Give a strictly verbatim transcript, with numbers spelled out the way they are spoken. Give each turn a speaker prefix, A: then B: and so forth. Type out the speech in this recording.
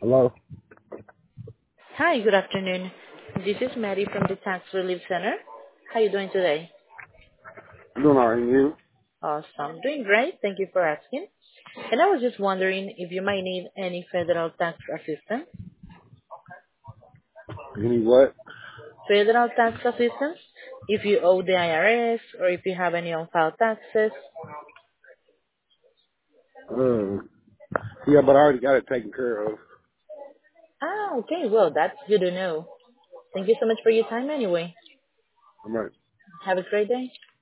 A: Hello?
B: Hi, good afternoon. This is Mary from the Tax Relief Center. How are you doing today?
A: Doing all right, and you?
B: Awesome. Doing great. Thank you for asking. And I was just wondering if you might need any federal tax assistance.
A: You need what?
B: Federal tax assistance? If you owe the I R S or if you have any on-file taxes.
A: Uh, yeah, but I already got it taken care of.
B: Ah, okay. Well, that's good to know. Thank you so much for your time anyway.
A: I'm right.
B: Have a great day.